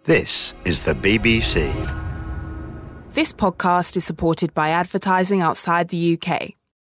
This is the BBC. This podcast is supported by advertising outside the UK.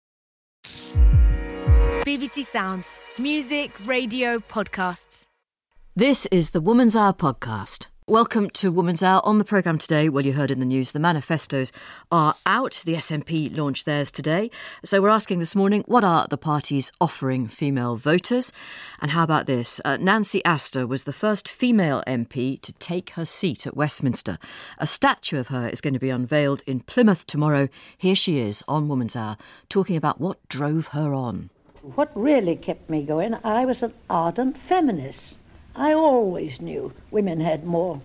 BBC Sounds. Music, radio, podcasts. This is the Woman's Hour podcast. Welcome to Woman's Hour. On the programme today, well, you heard in the news, the manifestos are out. The SNP launched theirs today. So we're asking this morning, what are the parties offering female voters? And how about this? Nancy Astor was the first female MP to take her seat at Westminster. A statue of her is going to be unveiled in Plymouth tomorrow. Here she is on Woman's Hour, talking about what drove her on. What really kept me going, I was an ardent feminist. I always knew women had more,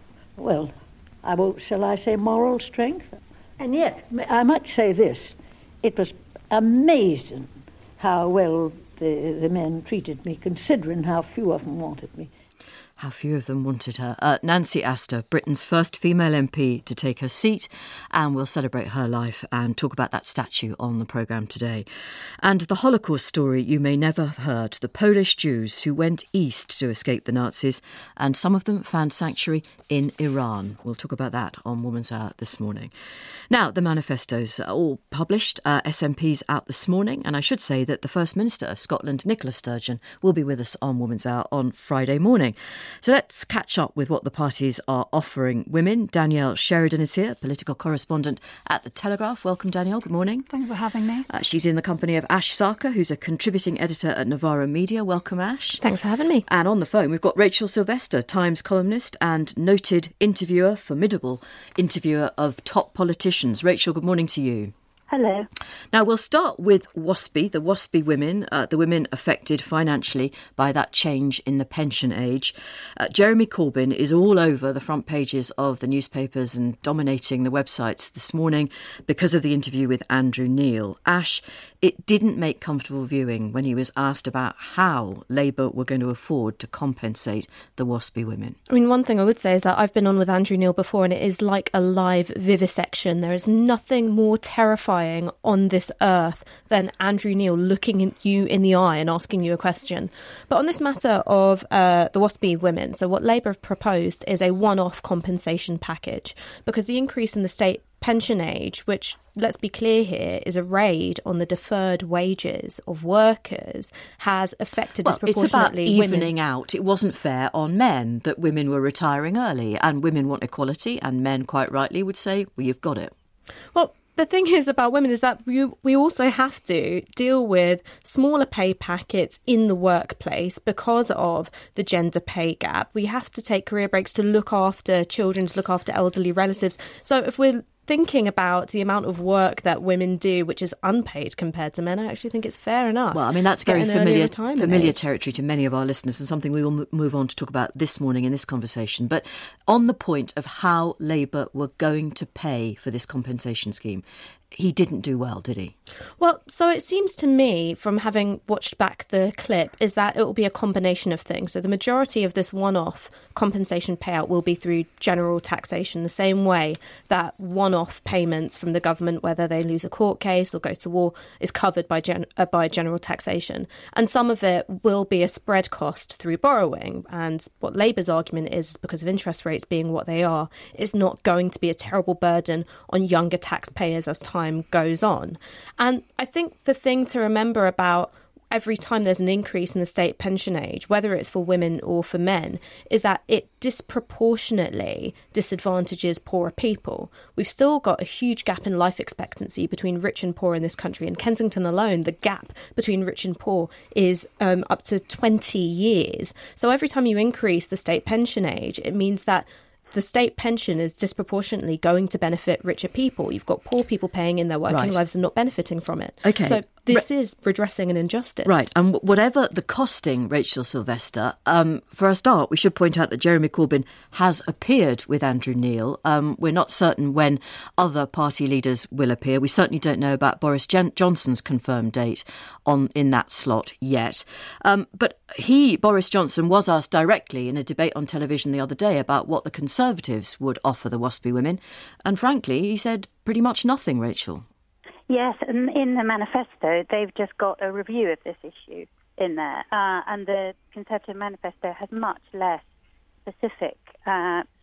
shall I say moral strength? And yet, I might say this, it was amazing how well the men treated me, considering how few of them wanted me. How few of them wanted her. Nancy Astor, Britain's first female MP to take her seat, and we'll celebrate her life and talk about that statue on the programme today. And the Holocaust story you may never have heard, the Polish Jews who went east to escape the Nazis, and some of them found sanctuary in Iran. We'll talk about that on Woman's Hour this morning. Now, the manifestos are all published. SNP's out this morning, and I should say that the First Minister of Scotland, Nicola Sturgeon, will be with us on Woman's Hour on Friday morning. So let's catch up with what the parties are offering women. Danielle Sheridan is here, political correspondent at The Telegraph. Welcome, Danielle. Good morning. Thanks for having me. She's in the company of Ash Sarkar, who's a contributing editor at Novara Media. Welcome, Ash. Thanks for having me. And on the phone, we've got Rachel Sylvester, Times columnist and noted interviewer, formidable interviewer of top politicians. Rachel, good morning to you. Hello. Now, we'll start with WASPI, the WASPI women, the women affected financially by that change in the pension age. Jeremy Corbyn is all over the front pages of the newspapers and dominating the websites this morning because of the interview with Andrew Neil. Ash, it didn't make comfortable viewing when he was asked about how Labour were going to afford to compensate the WASPI women. I mean, one thing I would say is that I've been on with Andrew Neil before, and it is like a live vivisection. There is nothing more terrifying on this earth than Andrew Neil looking at you in the eye and asking you a question. But on this matter of the WASPI women, so what Labour have proposed is a one-off compensation package, because the increase in the state pension age, which, let's be clear here, is a raid on the deferred wages of workers, has affected disproportionately women. It's about evening women. out. It wasn't fair on men that women were retiring early, and women want equality, and men quite rightly would say, well, you've got it. Well, the thing is about women is that we also have to deal with smaller pay packets in the workplace because of the gender pay gap. We have to take career breaks to look after children, to look after elderly relatives. So if we're thinking about the amount of work that women do, which is unpaid compared to men, I actually think it's fair enough. Well, I mean, that's very familiar territory to many of our listeners, and something we will move on to talk about this morning in this conversation. But on the point of how Labour were going to pay for this compensation scheme, he didn't do well, did he? Well, so it seems to me, from having watched back the clip, is that it will be a combination of things. So the majority of this one-off compensation payout will be through general taxation, the same way that one-off payments from the government, whether they lose a court case or go to war, is covered by general taxation. And some of it will be a spread cost through borrowing. And what Labour's argument is, because of interest rates being what they are, it's not going to be a terrible burden on younger taxpayers as time goes on. And I think the thing to remember about every time there's an increase in the state pension age, whether it's for women or for men, is that it disproportionately disadvantages poorer people. We've still got a huge gap in life expectancy between rich and poor in this country. In Kensington alone, the gap between rich and poor is up to 20 years. So every time you increase the state pension age, it means that the state pension is disproportionately going to benefit richer people. You've got poor people paying in their working lives and not benefiting from it. Okay. So this is redressing an injustice. Right. And whatever the costing, Rachel Sylvester, for a start, we should point out that Jeremy Corbyn has appeared with Andrew Neil. We're not certain when other party leaders will appear. We certainly don't know about Boris Johnson's confirmed date in that slot yet. But Boris Johnson, was asked directly in a debate on television the other day about what the Conservatives would offer the WASPI women. And frankly, he said pretty much nothing, Rachel. Yes, and in the manifesto, they've just got a review of this issue in there. And the Conservative manifesto has much less specific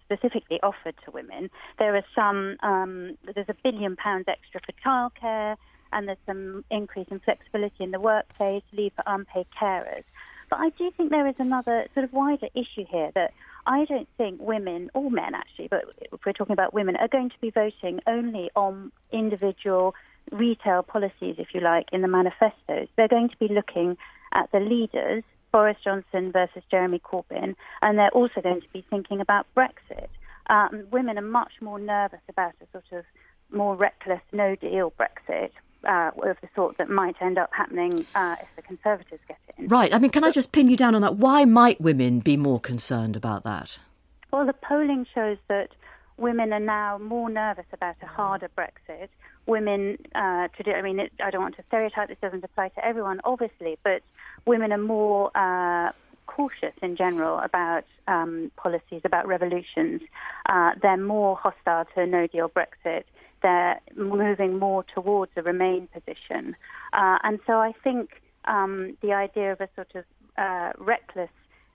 specifically offered to women. There are some, there's £1 billion extra for childcare, and there's some increase in flexibility in the workplace, leave for unpaid carers. But I do think there is another sort of wider issue here that I don't think women, or men actually, but if we're talking about women, are going to be voting only on individual retail policies, if you like, in the manifestos. They're going to be looking at the leaders, Boris Johnson versus Jeremy Corbyn, and they're also going to be thinking about Brexit. Women are much more nervous about a sort of more reckless no-deal Brexit, of the sort that might end up happening if the Conservatives get in. Right. I mean, can I just pin you down on that? Why might women be more concerned about that? Well, the polling shows that women are now more nervous about a harder Brexit. Women, I don't want to stereotype, this doesn't apply to everyone, obviously, but women are more cautious in general about policies, about revolutions. They're more hostile to a no-deal Brexit. They're moving more towards a Remain position. And so I think the idea of a sort of reckless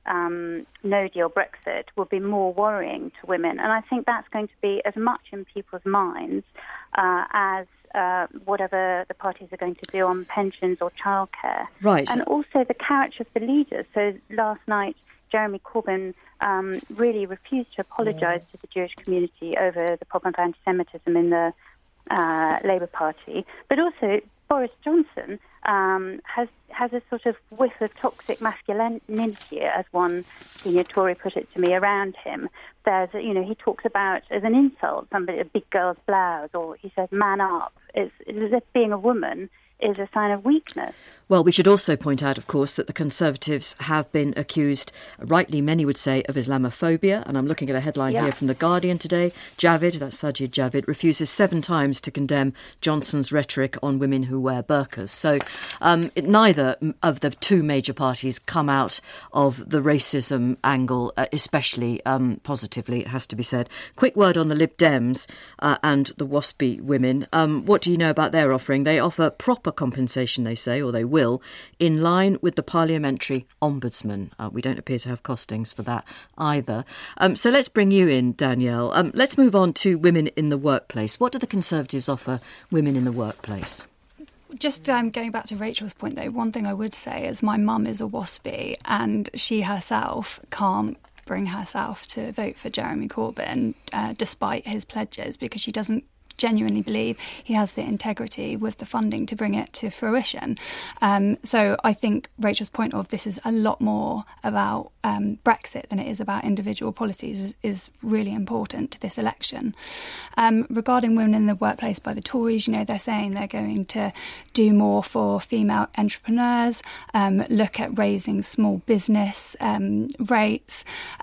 no-deal Brexit will be more worrying to women. And I think that's going to be as much in people's minds as whatever the parties are going to do on pensions or childcare. Right. And also the character of the leaders. So last night, Jeremy Corbyn really refused to apologise to the Jewish community over the problem of anti-Semitism in the Labour Party. But also, Boris Johnson has a sort of whiff of toxic masculinity, as one senior Tory put it to me, around him. There's, he talks about, as an insult, somebody, a big girl's blouse, or he says, man up. It's as if being a woman is a sign of weakness. Well, we should also point out, of course, that the Conservatives have been accused, rightly many would say, of Islamophobia. And I'm looking at a headline here from The Guardian today. Javid, that's Sajid Javid, refuses 7 times to condemn Johnson's rhetoric on women who wear burqas. So neither of the two major parties come out of the racism angle, especially positively, it has to be said. Quick word on the Lib Dems and the WASPy women. What do you know about their offering? They offer proper compensation, they say, or they will, in line with the Parliamentary Ombudsman. We don't appear to have costings for that either. So let's bring you in, Danielle. Let's move on to women in the workplace. What do the Conservatives offer women in the workplace? Just going back to Rachel's point, though, one thing I would say is my mum is a WASPy and she herself can't bring herself to vote for Jeremy Corbyn despite his pledges, because she doesn't genuinely believe he has the integrity with the funding to bring it to fruition. So I think Rachel's point of this is a lot more about Brexit than it is about individual policies is really important to this election. Regarding women in the workplace by the Tories, they're saying they're going to do more for female entrepreneurs, look at raising small business rates,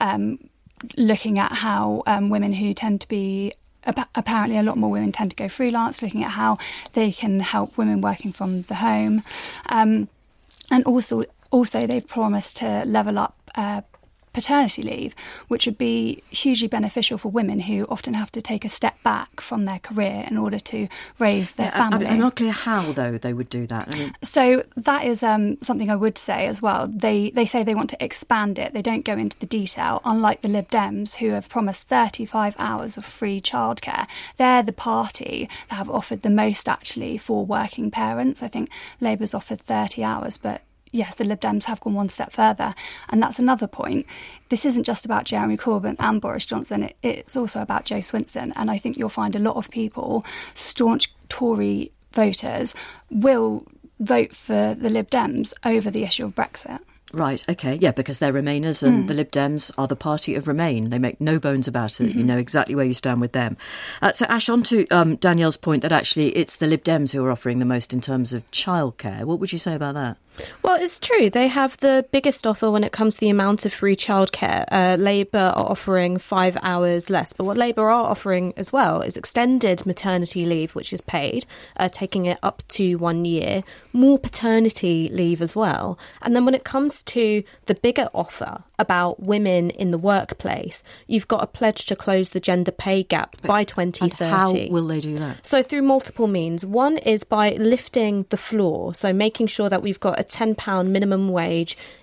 looking at how women who tend to be apparently a lot more women tend to go freelance, looking at how they can help women working from the home. And also they've promised to level up paternity leave, which would be hugely beneficial for women who often have to take a step back from their career in order to raise their family. I'm not clear how, though, they would do that. So that is something I would say as well. They say they want to expand it. They don't go into the detail, unlike the Lib Dems, who have promised 35 hours of free childcare. They're the party that have offered the most, actually, for working parents. I think Labour's offered 30 hours, but yes, the Lib Dems have gone one step further. And that's another point. This isn't just about Jeremy Corbyn and Boris Johnson. It's also about Jo Swinson. And I think you'll find a lot of people, staunch Tory voters, will vote for the Lib Dems over the issue of Brexit. Right, OK, yeah, because they're Remainers and the Lib Dems are the party of Remain. They make no bones about it. You know exactly where you stand with them. So, Ash, on to Danielle's point that actually it's the Lib Dems who are offering the most in terms of childcare. What would you say about that? Well, it's true. They have the biggest offer when it comes to the amount of free childcare. Labour are offering 5 hours less. But what Labour are offering as well is extended maternity leave, which is paid, taking it up to 1 year, more paternity leave as well. And then when it comes to the bigger offer about women in the workplace, you've got a pledge to close the gender pay gap by 2030. And how will they do that? So through multiple means. One is by lifting the floor, so making sure that we've got a £10 minimum wage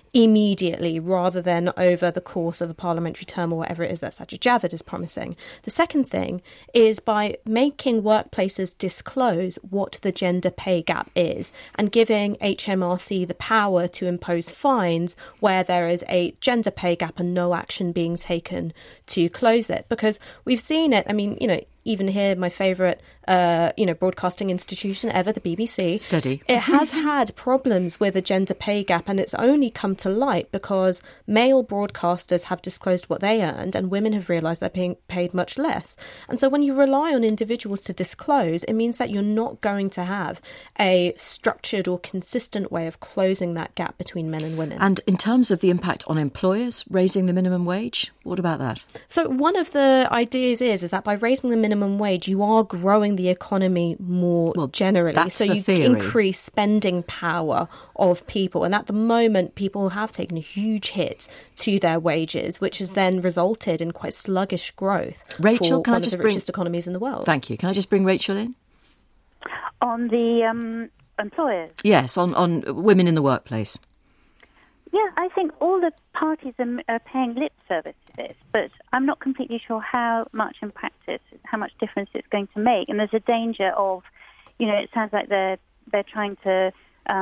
immediately rather than over the course of a parliamentary term or whatever it is that Sajid Javid is promising. The second thing is by making workplaces disclose what the gender pay gap is and giving HMRC the power to impose fines where there is a gender pay gap and no action being taken to close it. Because we've seen it, I mean, even here, my favourite, broadcasting institution ever, the BBC. Steady. It has had problems with a gender pay gap, and it's only come to light because male broadcasters have disclosed what they earned and women have realised they're being paid much less. And so when you rely on individuals to disclose, it means that you're not going to have a structured or consistent way of closing that gap between men and women. And in terms of the impact on employers, raising the minimum wage, what about that? So one of the ideas is that by raising the minimum wage, you are growing the economy more generally. So you increase spending power of people. And at the moment, people have taken a huge hit to their wages, which has then resulted in quite sluggish growth Rachel, for one of the richest economies in the world. Thank you. Can I just bring Rachel in? On the employers? Yes, on women in the workplace. Yeah, I think all the parties are paying lip service to this, but I'm not completely sure how much in practice, how much difference it's going to make. And there's a danger of, it sounds like they're trying to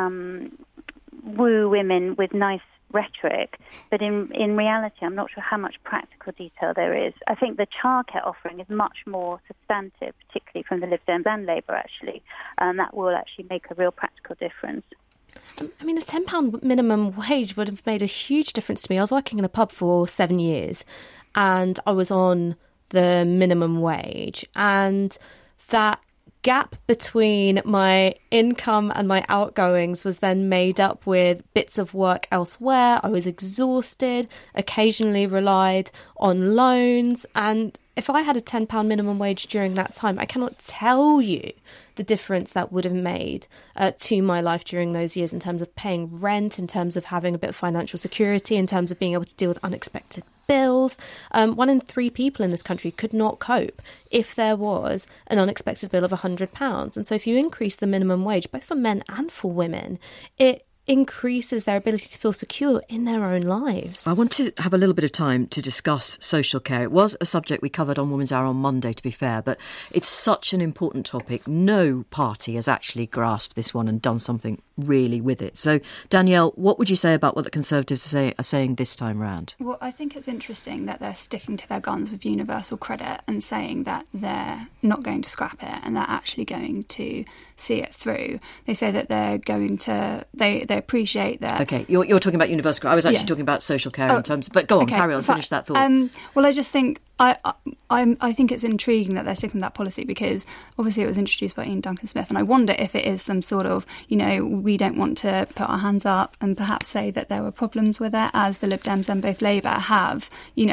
woo women with nice rhetoric, but in reality, I'm not sure how much practical detail there is. I think the childcare offering is much more substantive, particularly from the Lib Dems and Labour, actually, and that will actually make a real practical difference. I mean, a £10 minimum wage would have made a huge difference to me. I was working in a pub for 7 years and I was on the minimum wage, and that gap between my income and my outgoings was then made up with bits of work elsewhere. I was exhausted, occasionally relied on loans, and if I had a £10 minimum wage during that time, I cannot tell you the difference that would have made to my life during those years in terms of paying rent, in terms of having a bit of financial security, in terms of being able to deal with unexpected bills. 1 in 3 people in this country could not cope if there was an unexpected bill of £100. And so if you increase the minimum wage, both for men and for women, it increases their ability to feel secure in their own lives. I want to have a little bit of time to discuss social care. It was a subject we covered on Women's Hour on Monday, to be fair, but it's such an important topic. No party has actually grasped this one and done something really with it. So, Danielle, what would you say about what the Conservatives are saying this time round? Well, I think it's interesting that they're sticking to their guns with universal credit and saying that they're not going to scrap it and they're actually going to see it through. They say that they're going to... They appreciate that... OK, you're talking about universal credit. I was actually talking about social care in terms... But go on, carry on, finish that thought. Well, I just think... I think it's intriguing that they're sticking with that policy because obviously it was introduced by Ian Duncan Smith, and I wonder if it is some sort of, we don't want to put our hands up and perhaps say that there were problems with it, as the Lib Dems and both Labour have,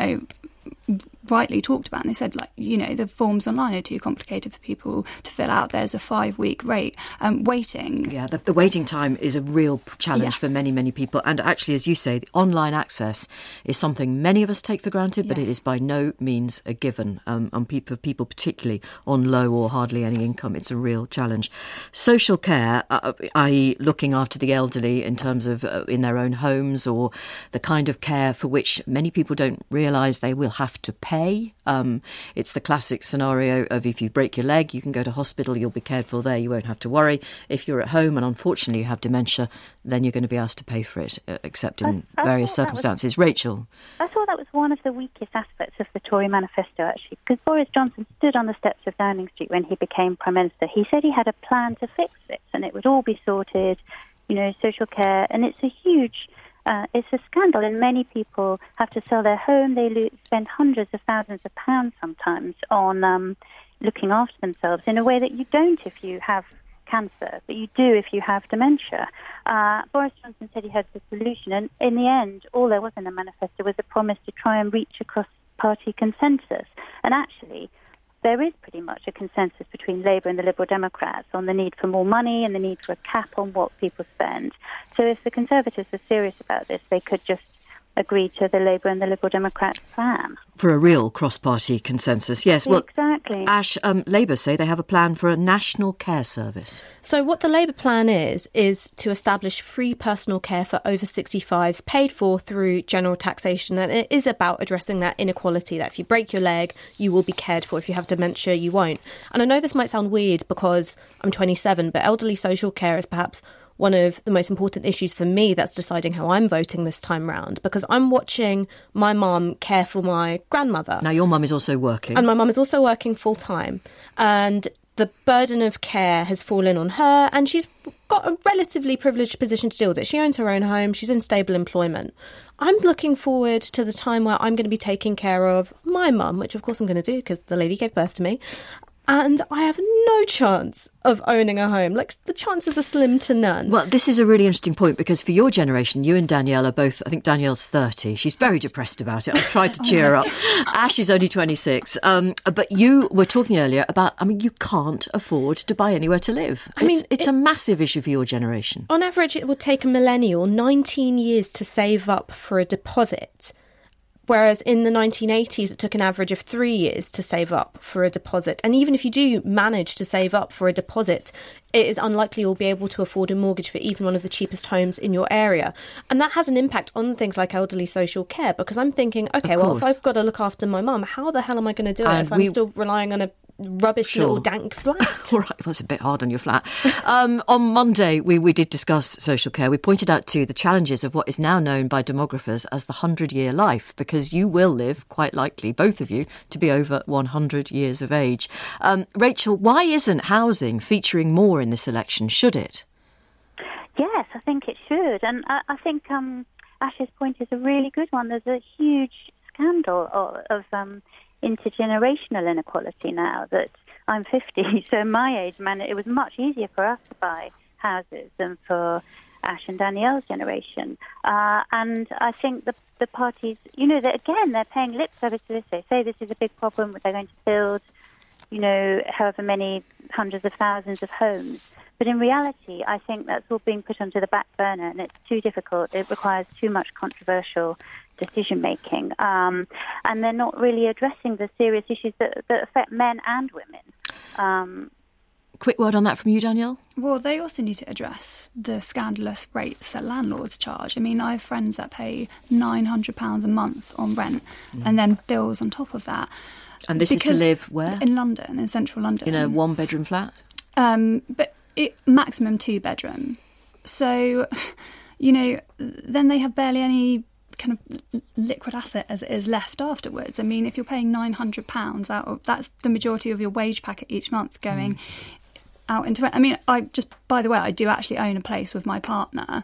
rightly talked about. And they said, the forms online are too complicated for people to fill out. There's a 5-week waiting. Yeah, the waiting time is a real challenge for many, many people. And actually, as you say, the online access is something many of us take for granted, but it is by no means a given. For people particularly on low or hardly any income, it's a real challenge. Social care, i.e. looking after the elderly in terms of in their own homes, or the kind of care for which many people don't realise they will have to pay. It's the classic scenario of if you break your leg, you can go to hospital, you'll be cared for there, you won't have to worry. If you're at home and unfortunately you have dementia, then you're going to be asked to pay for it, except in various circumstances. Rachel? I thought that was one of the weakest aspects of the Tory manifesto, actually, because Boris Johnson stood on the steps of Downing Street when he became Prime Minister. He said he had a plan to fix this and it would all be sorted, social care, and it's a huge... it's a scandal, and many people have to sell their home. They spend hundreds of thousands of pounds sometimes on looking after themselves in a way that you don't if you have cancer, but you do if you have dementia. Boris Johnson said he had the solution, and in the end, all there was in the manifesto was a promise to try and reach a cross-party consensus. And actually, there is pretty much a consensus between Labour and the Liberal Democrats on the need for more money and the need for a cap on what people spend. So if the Conservatives are serious about this, they could just agree to the Labour and the Liberal Democrats plan. For a real cross-party consensus, yes. Well, exactly. exactly. Ash, Labour say they have a plan for a national care service. So what the Labour plan is to establish free personal care for over 65s, paid for through general taxation. And it is about addressing that inequality, that if you break your leg, you will be cared for. If you have dementia, you won't. And I know this might sound weird because I'm 27, but elderly social care is perhaps one of the most important issues for me that's deciding how I'm voting this time round, because I'm watching my mum care for my grandmother. Now, your mum is also working. And my mum is also working full time. And the burden of care has fallen on her, and she's got a relatively privileged position to deal with it. She owns her own home. She's in stable employment. I'm looking forward to the time where I'm going to be taking care of my mum, which of course I'm going to do because the lady gave birth to me. And I have no chance of owning a home. Like, the chances are slim to none. Well, this is a really interesting point because for your generation, you and Danielle are both, I think Danielle's 30. She's very depressed about it. I've tried to cheer her up. Ash is only 26. But you were talking earlier about, you can't afford to buy anywhere to live. It's a massive issue for your generation. On average, it would take a millennial 19 years to save up for a deposit. Whereas in the 1980s, it took an average of 3 years to save up for a deposit. And even if you do manage to save up for a deposit, it is unlikely you'll be able to afford a mortgage for even one of the cheapest homes in your area. And that has an impact on things like elderly social care, because I'm thinking, OK, well, if I've got to look after my mum, how the hell am I going to do it if I'm still relying on a rubbish little dank flat? All right, well, it's a bit hard on your flat. On Monday, we did discuss social care. We pointed out to the challenges of what is now known by demographers as the 100-year life, because you will live, quite likely, both of you, to be over 100 years of age. Rachel, why isn't housing featuring more in this election? Should it? Yes, I think it should. And I think Ash's point is a really good one. There's a huge scandal of intergenerational inequality now that I'm 50, so my age, it was much easier for us to buy houses than for Ash and Danielle's generation. And I think the parties, they're paying lip service to this. They say this is a big problem. They're going to build, however many hundreds of thousands of homes. But in reality, I think that's all being put onto the back burner, and it's too difficult. It requires too much controversial decision-making. And they're not really addressing the serious issues that affect men and women. Quick word on that from you, Danielle? Well, they also need to address the scandalous rates that landlords charge. I have friends that pay £900 a month on rent and then bills on top of that. And this is to live where? In London, in central London. In a one-bedroom flat? But maximum 2-bedroom. So, then they have barely any kind of liquid asset as it is left afterwards. If you're paying £900 out of, that's the majority of your wage packet each month going out into it. I just, by the way, I do actually own a place with my partner.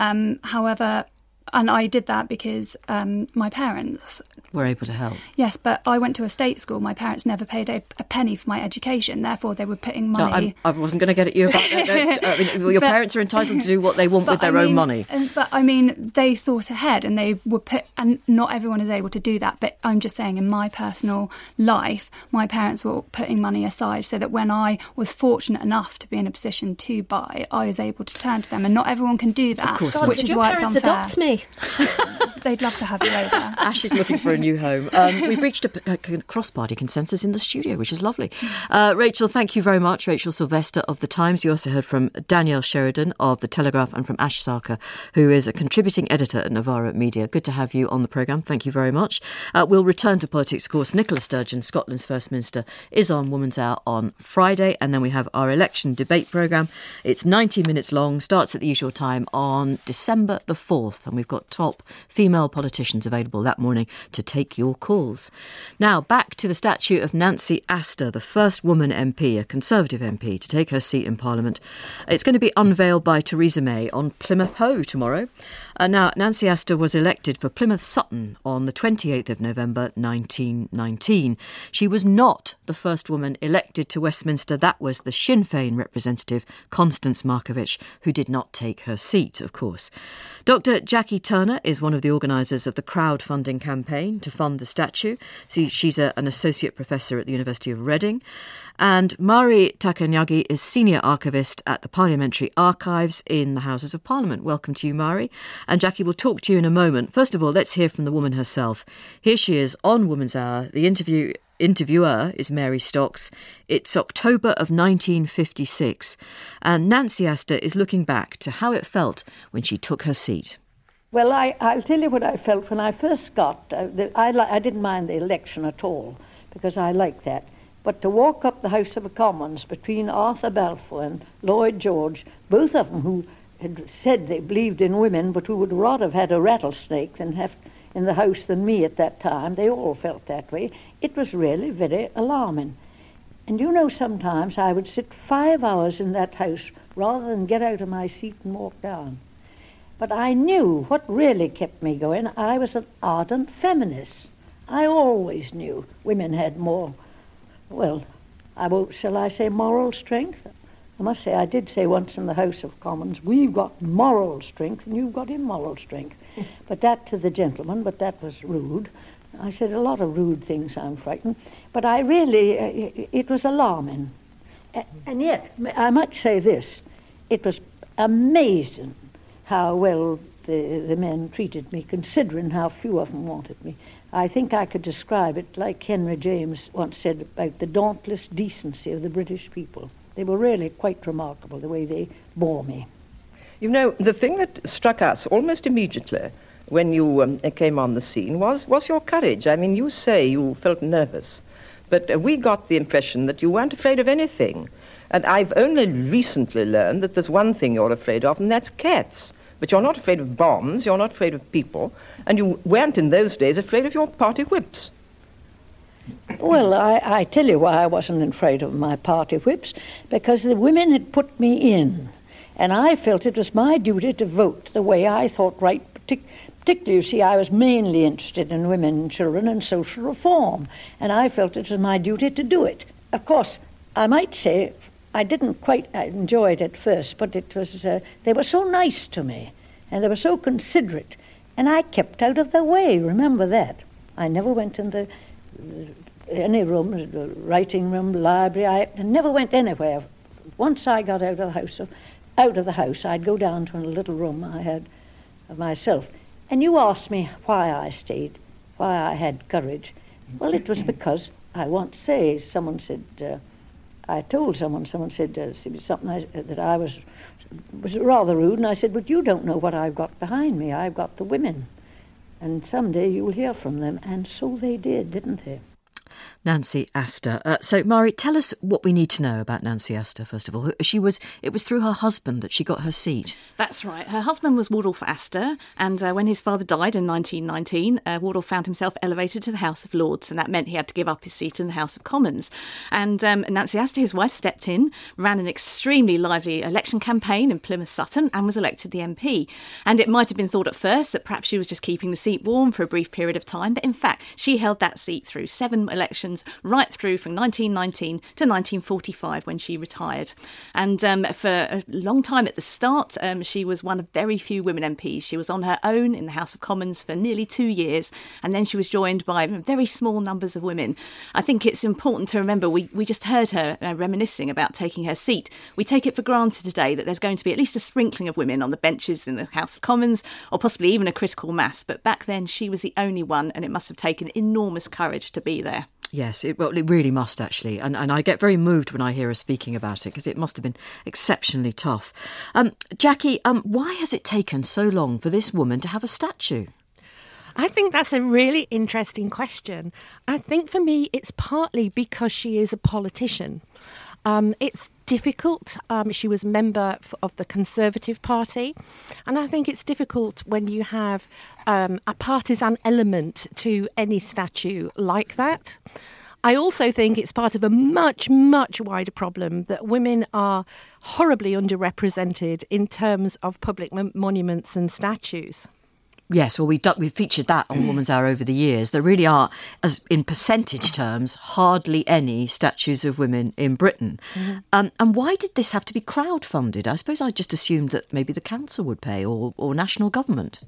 However, and I did that because my parents were able to help. Yes, but I went to a state school. My parents never paid a penny for my education. Therefore, they were putting money... No, I wasn't going to get at you about that. Your parents are entitled to do what they want with their own money. But, they thought ahead and they would put... And not everyone is able to do that. But I'm just saying, in my personal life, my parents were putting money aside so that when I was fortunate enough to be in a position to buy, I was able to turn to them. And not everyone can do that, of course, which is why it's unfair. Adopt me. They'd love to have you over. Ash is looking for a new home. We've reached a cross-party consensus in the studio, which is lovely. Rachel, thank you very much. Rachel Sylvester of The Times. You also heard from Danielle Sheridan of The Telegraph and from Ash Sarkar, who is a contributing editor at Novara Media. Good to have you on the programme. Thank you very much. We'll return to politics, of course. Nicola Sturgeon, Scotland's First Minister, is on Woman's Hour on Friday. And then we have our election debate programme. It's 90 minutes long, starts at the usual time on December the 4th. And we've got top female politicians available that morning to take your calls. Now, back to the statue of Nancy Astor, the first woman MP, a Conservative MP, to take her seat in Parliament. It's going to be unveiled by Theresa May on Plymouth Hoe tomorrow. Now, Nancy Astor was elected for Plymouth Sutton on the 28th of November 1919. She was not the first woman elected to Westminster. That was the Sinn Féin representative, Constance Markievicz, who did not take her seat, of course. Dr. Jackie Turner is one of the organisers of the crowdfunding campaign to fund the statue. She's an associate professor at the University of Reading. And Mari Takanyagi is senior archivist at the Parliamentary Archives in the Houses of Parliament. Welcome to you, Mari. And Jackie will talk to you in a moment. First of all, let's hear from the woman herself. Here she is on Woman's Hour. The interview interviewer is Mary Stocks. It's October of 1956, and Nancy Astor is looking back to how it felt when she took her seat. Well, I'll tell you what I felt when I first got... I didn't mind the election at all, because I liked that. But to walk up the House of Commons between Arthur Balfour and Lloyd George, both of them who had said they believed in women, but who would rather have had a rattlesnake than have in the House than me at that time, they all felt that way. It was really very alarming. And you know, sometimes I would sit 5 hours in that house rather than get out of my seat and walk down. But I knew what really kept me going. I was an ardent feminist. I always knew women had more, well, shall I say moral strength? I must say, I did say once in the House of Commons, we've got moral strength and you've got immoral strength. But that to the gentleman, but that was rude. I said a lot of rude things, I'm frightened. But I really, it was alarming. And yet, I might say this, it was amazing how well the men treated me, considering how few of them wanted me. I think I could describe it like Henry James once said about the dauntless decency of the British people. They were really quite remarkable, the way they bore me. You know, the thing that struck us almost immediately when you came on the scene was your courage. I mean, you say you felt nervous, but we got the impression that you weren't afraid of anything. And I've only recently learned that there's one thing you're afraid of, and that's cats. But you're not afraid of bombs, you're not afraid of people, and you weren't in those days afraid of your party whips. Well, I tell you why I wasn't afraid of my party whips, because the women had put me in, and I felt it was my duty to vote the way I thought right. Particularly, you see, I was mainly interested in women and children and social reform, and I felt it was my duty to do it. Of course, I might say I didn't quite enjoy it at first, but it was they were so nice to me, and they were so considerate, and I kept out of their way, remember that. I never went in any room, the writing room, library, I never went anywhere. Once I got out of the house, I'd go down to a little room I had of myself. And you asked me why I stayed, why I had courage. Well, it was because I once say, someone said, I told someone said something that I was rather rude, and I said, but you don't know what I've got behind me. I've got the women, and someday you'll hear from them. And so they did, didn't they? Nancy Astor. So, Mari, tell us what we need to know about Nancy Astor, first of all. It was through her husband that she got her seat. That's right. Her husband was Wardolph Astor, and when his father died in 1919, Wardolph found himself elevated to the House of Lords, and that meant he had to give up his seat in the House of Commons. And Nancy Astor, his wife, stepped in, ran an extremely lively election campaign in Plymouth Sutton, and was elected the MP. And it might have been thought at first that perhaps she was just keeping the seat warm for a brief period of time, but in fact, she held that seat through 7 elections, right through from 1919 to 1945 when she retired. And for a long time at the start, she was one of very few women MPs. She was on her own in the House of Commons for nearly 2 years, and then she was joined by very small numbers of women. I think it's important to remember, we just heard her reminiscing about taking her seat. We take it for granted today that there's going to be at least a sprinkling of women on the benches in the House of Commons, or possibly even a critical mass, but back then she was the only one, and it must have taken enormous courage to be there. Yes, it really must, actually. And I get very moved when I hear her speaking about it, because it must have been exceptionally tough. Jackie, why has it taken so long for this woman to have a statue? I think that's a really interesting question. I think for me, it's partly because she is a politician. It's difficult. She was a member of the Conservative Party, and I think it's difficult when you have a partisan element to any statue like that. I also think it's part of a much, much wider problem that women are horribly underrepresented in terms of public monuments and statues. Yes, well, we've featured that on Woman's Hour over the years. There really are, as in percentage terms, hardly any statues of women in Britain. Mm-hmm. And why did this have to be crowdfunded? I suppose I just assumed that maybe the council would pay or national government.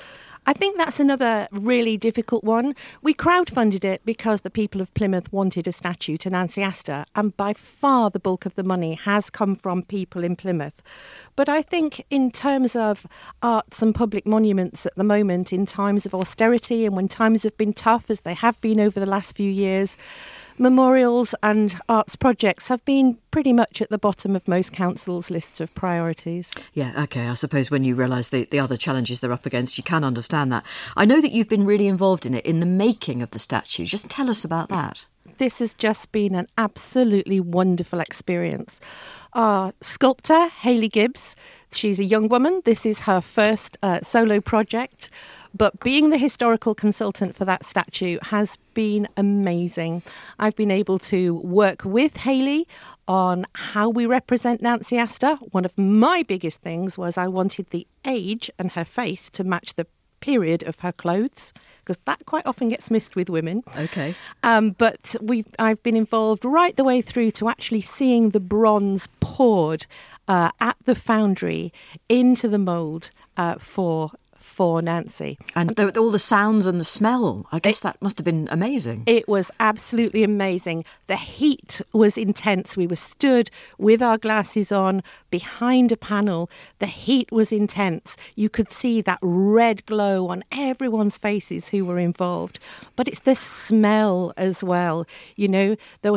I think that's another really difficult one. We crowdfunded it because the people of Plymouth wanted a statue to Nancy Astor, and by far the bulk of the money has come from people in Plymouth. But I think in terms of arts and public monuments at the moment, in times of austerity and when times have been tough, as they have been over the last few years, memorials and arts projects have been pretty much at the bottom of most councils' lists of priorities. Yeah, OK, I suppose when you realise the other challenges they're up against, you can understand that. I know that you've been really involved in it, in the making of the statue. Just tell us about that. This has just been an absolutely wonderful experience. Our sculptor, Hayley Gibbs, she's a young woman. This is her first solo project. But being the historical consultant for that statue has been amazing. I've been able to work with Hayley on how we represent Nancy Astor. One of my biggest things was I wanted the age and her face to match the period of her clothes, because that quite often gets missed with women. OK. But I've been involved right the way through to actually seeing the bronze poured at the foundry into the mould for Nancy. And all the sounds and the smell, I guess that must have been amazing. It was absolutely amazing. The heat was intense. We were stood with our glasses on behind a panel. The heat was intense. You could see that red glow on everyone's faces who were involved. But it's the smell as well. You know, it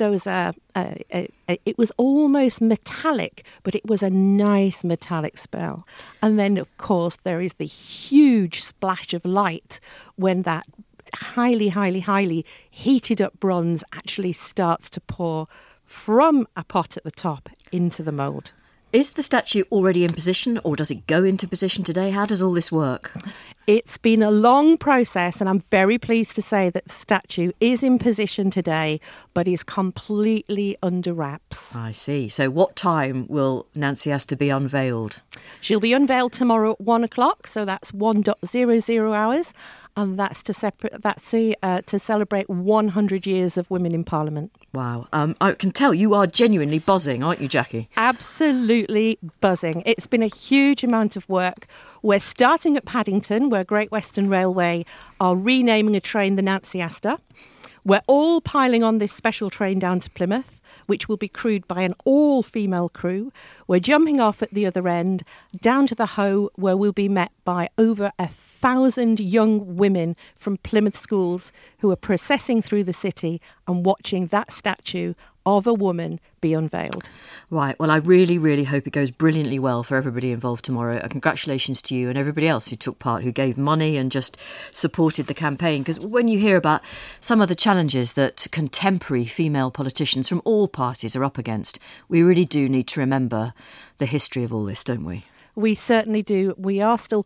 was almost metallic, but it was a nice metallic smell. And then, of course, there is the huge splash of light when that highly, highly, highly heated up bronze actually starts to pour from a pot at the top into the mould. Is the statue already in position, or does it go into position today? How does all this work? It's been a long process, and I'm very pleased to say that the statue is in position today, but is completely under wraps. I see. So what time will Nancy Astor be unveiled? She'll be unveiled tomorrow at 1 o'clock, so that's 1:00 hours, and that's to celebrate 100 years of women in Parliament. Wow. I can tell you are genuinely buzzing, aren't you, Jackie? Absolutely buzzing. It's been a huge amount of work. We're starting at Paddington, where Great Western Railway are renaming a train the Nancy Astor. We're all piling on this special train down to Plymouth, which will be crewed by an all-female crew. We're jumping off at the other end, down to the Hoe, where we'll be met by over 1,000 young women from Plymouth schools who are processing through the city and watching that statue of a woman be unveiled. Right. Well, I really, really hope it goes brilliantly well for everybody involved tomorrow. Congratulations to you and everybody else who took part, who gave money and just supported the campaign. Because when you hear about some of the challenges that contemporary female politicians from all parties are up against, we really do need to remember the history of all this, don't we? We certainly do. We are still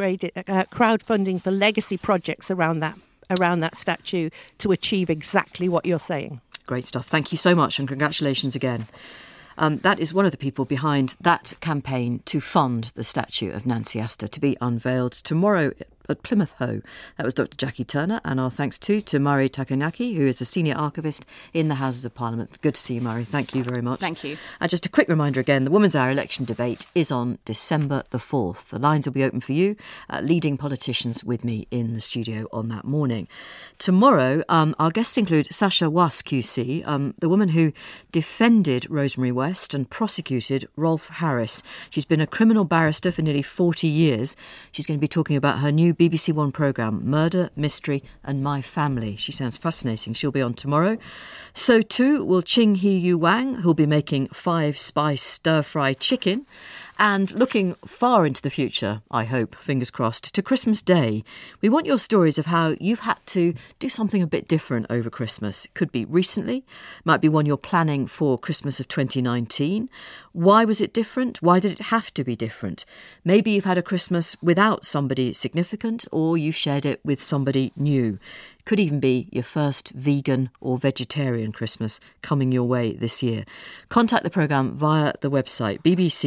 crowdfunding for legacy projects around that statue to achieve exactly what you're saying. Great stuff. Thank you so much, and congratulations again. That is one of the people behind that campaign to fund the statue of Nancy Astor to be unveiled tomorrow at Plymouth Hoe. That was Dr. Jackie Turner, and our thanks too to Murray Takanaki, who is a senior archivist in the Houses of Parliament. Good to see you, Murray. Thank you very much. Thank you. And just a quick reminder again, the Woman's Hour election debate is on December the 4th. The lines will be open for you, leading politicians with me in the studio on that morning. Tomorrow, our guests include Sasha Was QC, the woman who defended Rosemary West and prosecuted Rolf Harris. She's been a criminal barrister for nearly 40 years. She's going to be talking about her new BBC One programme, Murder, Mystery and My Family. She sounds fascinating. She'll be on tomorrow. So too will Ching Hee-Yu Wang, who'll be making 5-spice stir-fry chicken. And looking far into the future, I hope, fingers crossed, to Christmas Day, we want your stories of how you've had to do something a bit different over Christmas. It could be recently, might be one you're planning for Christmas of 2019. Why was it different? Why did it have to be different? Maybe you've had a Christmas without somebody significant, or you shared it with somebody new. Could even be your first vegan or vegetarian Christmas coming your way this year. Contact the programme via the website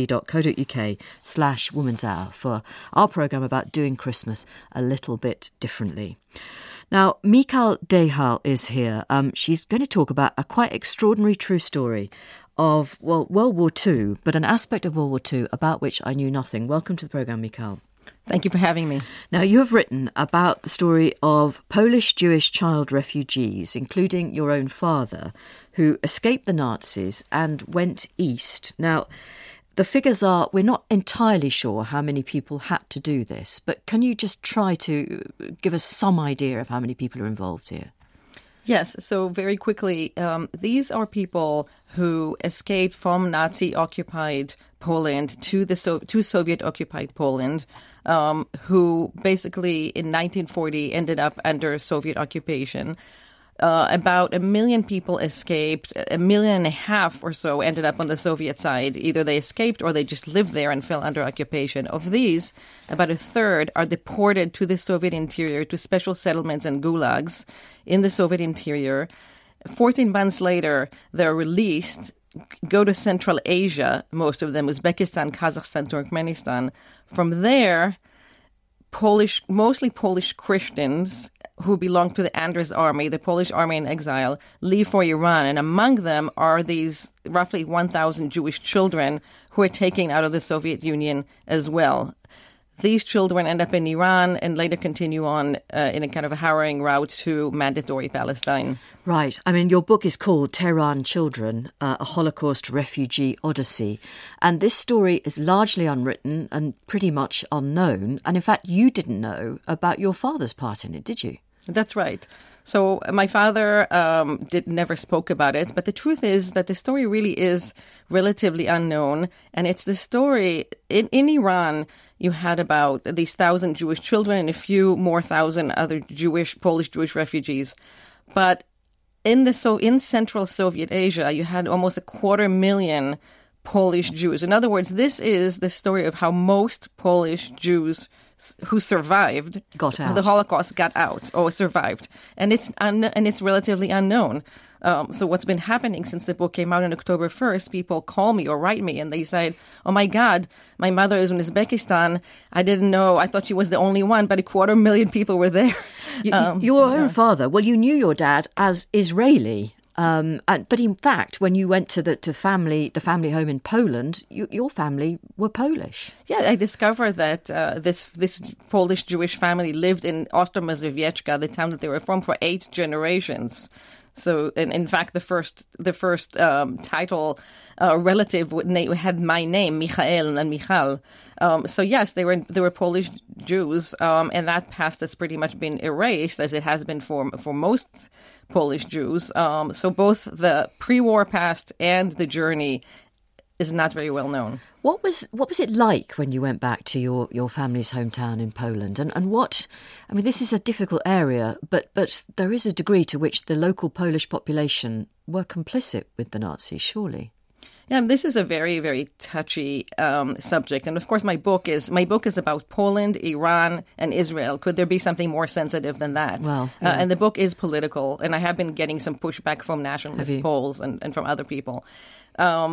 bbc.co.uk/Woman's Hour for our programme about doing Christmas a little bit differently. Now, Michal Dehal is here. She's going to talk about a quite extraordinary true story of, well, World War II, but an aspect of World War II about which I knew nothing. Welcome to the programme, Michal. Thank you for having me. Now, you have written about the story of Polish Jewish child refugees, including your own father, who escaped the Nazis and went east. Now, the figures are, we're not entirely sure how many people had to do this, but can you just try to give us some idea of how many people are involved here? Yes, so very quickly, these are people who escaped from Nazi-occupied Poland to Soviet-occupied Poland, who basically in 1940 ended up under Soviet occupation. About 1 million people escaped. 1.5 million or so ended up on the Soviet side. Either they escaped or they just lived there and fell under occupation. Of these, about a third are deported to the Soviet interior, to special settlements and gulags in the Soviet interior. 14 months later, they're released, go to Central Asia, most of them, Uzbekistan, Kazakhstan, Turkmenistan. From there, mostly Polish Christians who belong to the Andres Army, the Polish army in exile, leave for Iran. And among them are these roughly 1,000 Jewish children who are taken out of the Soviet Union as well. These children end up in Iran and later continue on in a kind of a harrowing route to mandatory Palestine. Right. I mean, your book is called Tehran Children, a Holocaust Refugee Odyssey. And this story is largely unwritten and pretty much unknown. And in fact, you didn't know about your father's part in it, did you? That's right. So my father never spoke about it, but the truth is that the story really is relatively unknown, and it's the story in Iran. You had about these 1,000 Jewish children and a few more thousand other Polish Jewish refugees, but in Central Soviet Asia, you had almost 250,000 Polish Jews. In other words, this is the story of how most Polish Jews who survived the Holocaust got out or survived, and it's relatively unknown. So what's been happening since the book came out on October 1st, people call me or write me and they say, oh my God, my mother is in Uzbekistan. I didn't know. I thought she was the only one, but 250,000 people were there. Your own father, well, you knew your dad as Israeli. But in fact, when you went to the family home in Poland, your family were Polish. Yeah, I discovered that this Polish Jewish family lived in Ostromazowieckka, the town that they were from, for 8 generations. So, in fact, the first title relative had my name, Michael and Michal. So yes, they were Polish Jews, and that past has pretty much been erased, as it has been for most Polish Jews. So both the pre-war past and the journey is not very well known. What was it like when you went back to your family's hometown in Poland? And what, I mean, this is a difficult area, but there is a degree to which the local Polish population were complicit with the Nazis, surely. Yeah, this is a very, very touchy subject. And of course, my book is about Poland, Iran, and Israel. Could there be something more sensitive than that? Well, yeah. And the book is political, and I have been getting some pushback from nationalist polls and from other people. I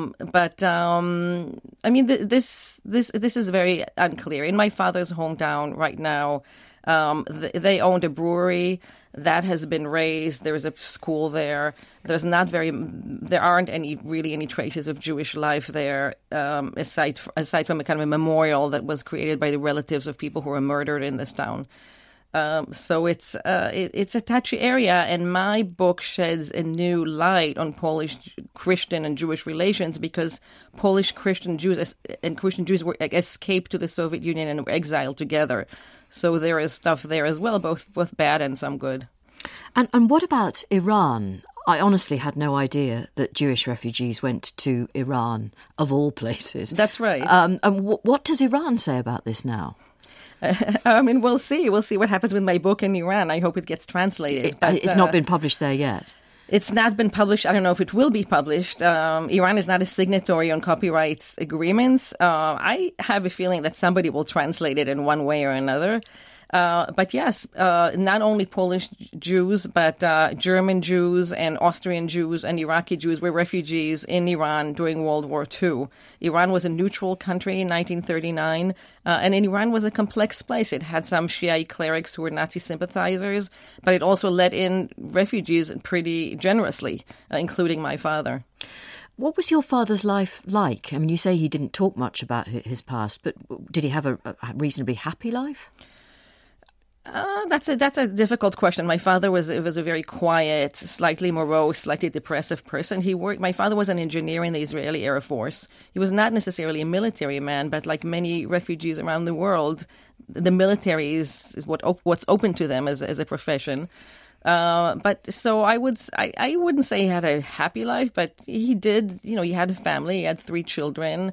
mean, this is very unclear. In my father's hometown right now, they owned a brewery that has been razed. There's a school there. There aren't any traces of Jewish life there, aside from a kind of a memorial that was created by the relatives of people who were murdered in this town. So it's a touchy area, and my book sheds a new light on Polish Christian and Jewish relations, because Polish Christian Jews and Christian Jews were escaped to the Soviet Union and were exiled together. So there is stuff there as well, both bad and some good. And what about Iran? I honestly had no idea that Jewish refugees went to Iran, of all places. That's right. And what does Iran say about this now? I mean, we'll see. We'll see what happens with my book in Iran. I hope it gets translated. It's not been published there yet. It's not been published. I don't know if it will be published. Iran is not a signatory on copyright agreements. I have a feeling that somebody will translate it in one way or another. But yes, not only Polish Jews, but German Jews and Austrian Jews and Iraqi Jews were refugees in Iran during World War II. Iran was a neutral country in 1939, and Iran was a complex place. It had some Shiite clerics who were Nazi sympathizers, but it also let in refugees pretty generously, including my father. What was your father's life like? I mean, you say he didn't talk much about his past, but did he have a reasonably happy life? That's a difficult question. My father was a very quiet, slightly morose, slightly depressive person. My father was an engineer in the Israeli Air Force. He was not necessarily a military man, but like many refugees around the world, the military is what's open to them as a profession. But so I wouldn't say he had a happy life, but he did. He had a family. He had 3 children.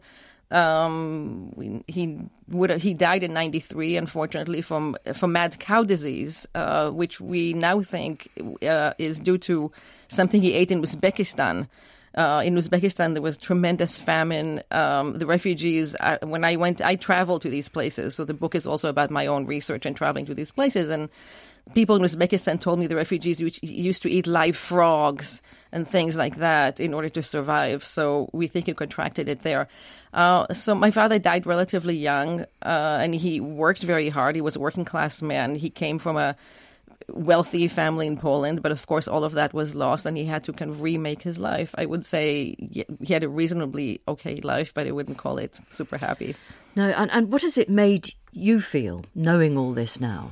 He died in 1993, unfortunately, from mad cow disease, which we now think is due to something he ate in Uzbekistan. In Uzbekistan, there was tremendous famine. The refugees, when I traveled to these places. So the book is also about my own research and traveling to these places. And people in Uzbekistan told me the refugees used to eat live frogs and things like that in order to survive. So we think he contracted it there. So my father died relatively young, and he worked very hard. He was a working class man. He came from a wealthy family in Poland, but of course all of that was lost, and he had to kind of remake his life. I would say he had a reasonably okay life, but I wouldn't call it super happy. No, and what has it made you feel, knowing all this now?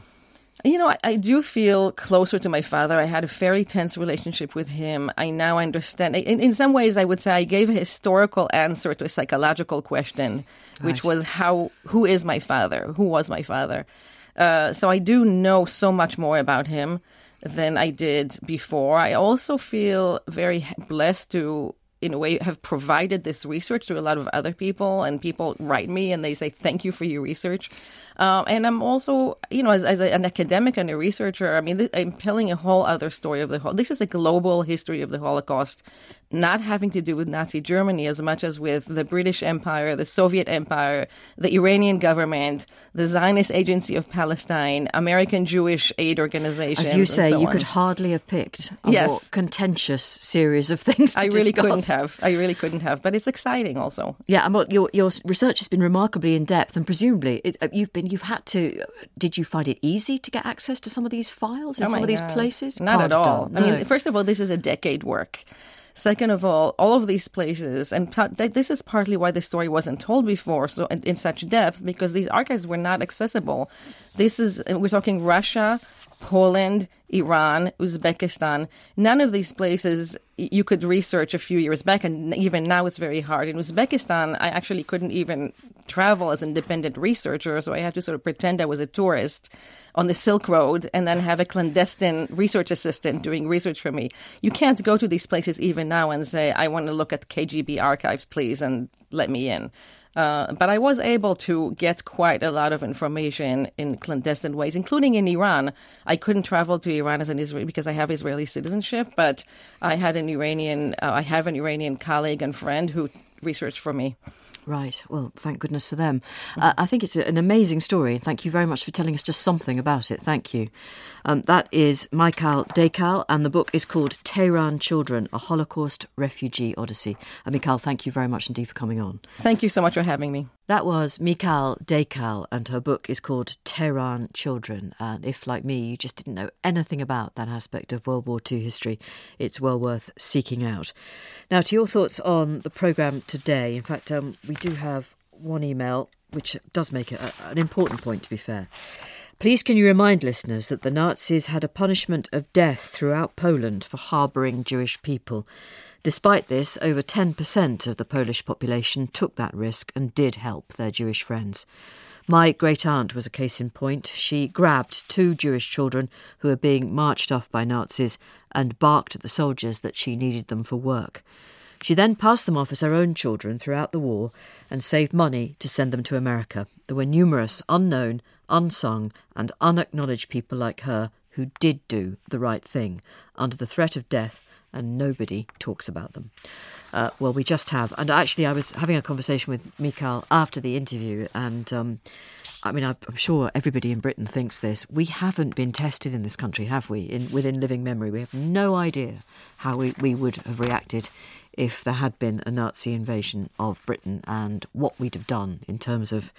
I do feel closer to my father. I had a very tense relationship with him. I now understand. In some ways, I would say I gave a historical answer to a psychological question, which was who is my father? Who was my father? So I do know so much more about him than I did before. I also feel very blessed to, in a way, have provided this research to a lot of other people, and people write me and they say, thank you for your research. And I'm also, as an academic and a researcher, I'm telling a whole other story of this is a global history of the Holocaust, not having to do with Nazi Germany as much as with the British Empire, the Soviet Empire, the Iranian government, the Zionist Agency of Palestine, American Jewish aid organizations. As you say, you on. could hardly have picked a more contentious series of things to discuss. I really couldn't have, but it's exciting also. Yeah, and your research has been remarkably in depth, and presumably you've had to. Did you find it easy to get access to some of these files in some of these places? Not at all. No. First of all, this is a decade work. Second of all of these places, and this is partly why the story wasn't told before, so in such depth, because these archives were not accessible. We're talking Russia, Poland, Iran, Uzbekistan. None of these places you could research a few years back, and even now it's very hard. In Uzbekistan, I actually couldn't even travel as an independent researcher, so I had to sort of pretend I was a tourist on the Silk Road and then have a clandestine research assistant doing research for me. You can't go to these places even now and say, I want to look at KGB archives, please, and let me in. But I was able to get quite a lot of information in clandestine ways, including in Iran. I couldn't travel to Iran as an Israeli because I have Israeli citizenship, but I have an Iranian colleague and friend who researched for me. Right. Well, thank goodness for them. I think it's an amazing story. Thank you very much for telling us just something about it. Thank you. That is Michal Deikal, and the book is called Tehran Children, A Holocaust Refugee Odyssey. And Michal, thank you very much indeed for coming on. Thank you so much for having me. That was Michal Deikal, and her book is called Tehran Children. And if, like me, you just didn't know anything about that aspect of World War II history, it's well worth seeking out. Now, to your thoughts on the programme today. In fact, we do have one email which does make an important point, to be fair. Please can you remind listeners that the Nazis had a punishment of death throughout Poland for harbouring Jewish people. Despite this, over 10% of the Polish population took that risk and did help their Jewish friends. My great-aunt was a case in point. She grabbed 2 Jewish children who were being marched off by Nazis and barked at the soldiers that she needed them for work. She then passed them off as her own children throughout the war and saved money to send them to America. There were numerous unknown, unsung and unacknowledged people like her who did do the right thing under the threat of death, and nobody talks about them. Well, we just have. And actually, I was having a conversation with Michal after the interview, and I'm sure everybody in Britain thinks this. We haven't been tested in this country, have we, within living memory? We have no idea how we would have reacted if there had been a Nazi invasion of Britain and what we'd have done in terms of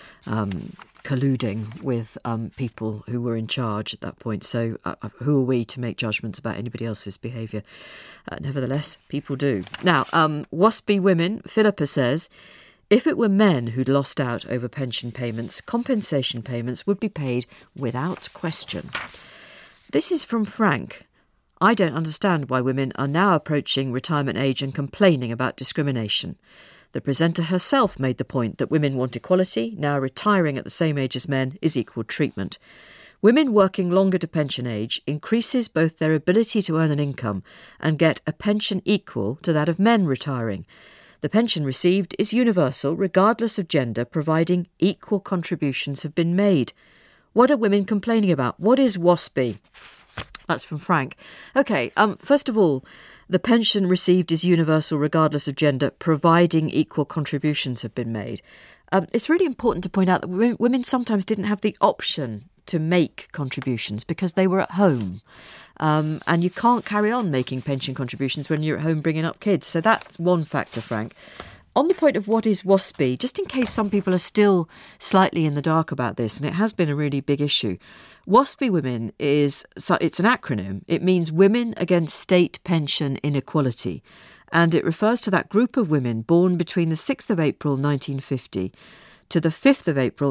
colluding with people who were in charge at that point. So who are we to make judgments about anybody else's behaviour? Nevertheless, people do. Now, WASPy Women, Philippa says, if it were men who'd lost out over pension payments, compensation payments would be paid without question. This is from Frank. I don't understand why women are now approaching retirement age and complaining about discrimination. The presenter herself made the point that women want equality. Now retiring at the same age as men is equal treatment. Women working longer to pension age increases both their ability to earn an income and get a pension equal to that of men retiring. The pension received is universal regardless of gender, providing equal contributions have been made. What are women complaining about? What is WASPI? That's from Frank. OK, first of all, the pension received is universal regardless of gender, providing equal contributions have been made. It's really important to point out that women sometimes didn't have the option to make contributions because they were at home. And you can't carry on making pension contributions when you're at home bringing up kids. So that's one factor, Frank. On the point of what is WASPI, just in case some people are still slightly in the dark about this, and it has been a really big issue, WASPI Women it's an acronym. It means Women Against State Pension Inequality, and it refers to that group of women born between the 6th of April 1950 to the 5th of April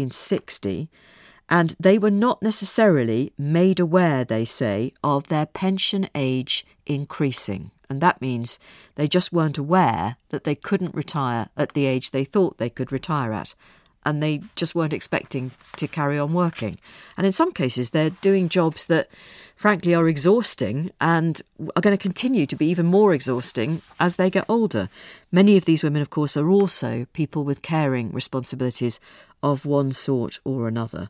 1960, and they were not necessarily made aware, they say, of their pension age increasing. And that means they just weren't aware that they couldn't retire at the age they thought they could retire at. And they just weren't expecting to carry on working. And in some cases, they're doing jobs that, frankly, are exhausting and are going to continue to be even more exhausting as they get older. Many of these women, of course, are also people with caring responsibilities of one sort or another.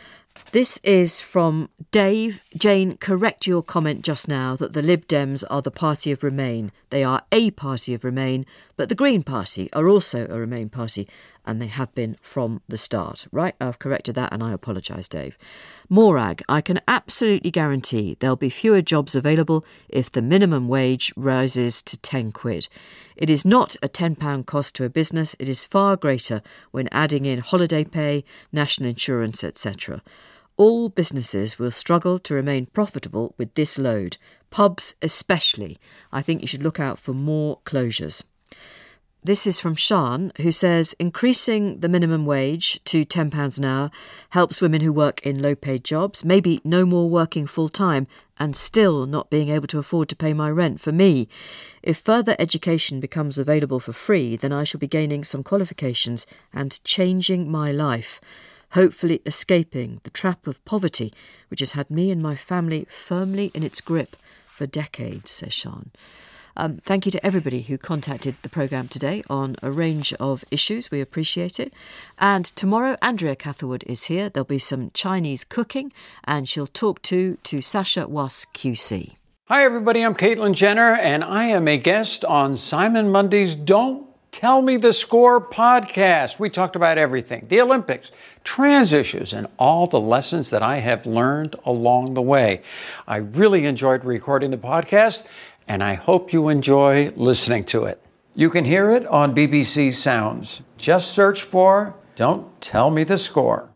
This is from Dave. Jane, correct your comment just now that the Lib Dems are the party of Remain. They are a party of Remain, but the Green Party are also a Remain party, and they have been from the start. Right, I've corrected that, and I apologise, Dave. Morag, I can absolutely guarantee there'll be fewer jobs available if the minimum wage rises to 10 quid. It is not a £10 cost to a business. It is far greater when adding in holiday pay, national insurance, etc. All businesses will struggle to remain profitable with this load. Pubs especially. I think you should look out for more closures. This is from Sean, who says increasing the minimum wage to £10 an hour helps women who work in low-paid jobs, maybe no more working full-time and still not being able to afford to pay my rent. For me, if further education becomes available for free, then I shall be gaining some qualifications and changing my life, hopefully escaping the trap of poverty, which has had me and my family firmly in its grip for decades, says Sean. Thank you to everybody who contacted the programme today on a range of issues. We appreciate it. And tomorrow, Andrea Catherwood is here. There'll be some Chinese cooking and she'll talk to Sasha Was QC. Hi, everybody. I'm Caitlyn Jenner, and I am a guest on Simon Mundy's Don't Tell Me the Score podcast. We talked about everything, the Olympics, trans issues, and all the lessons that I have learned along the way. I really enjoyed recording the podcast, and I hope you enjoy listening to it. You can hear it on BBC Sounds. Just search for Don't Tell Me the Score.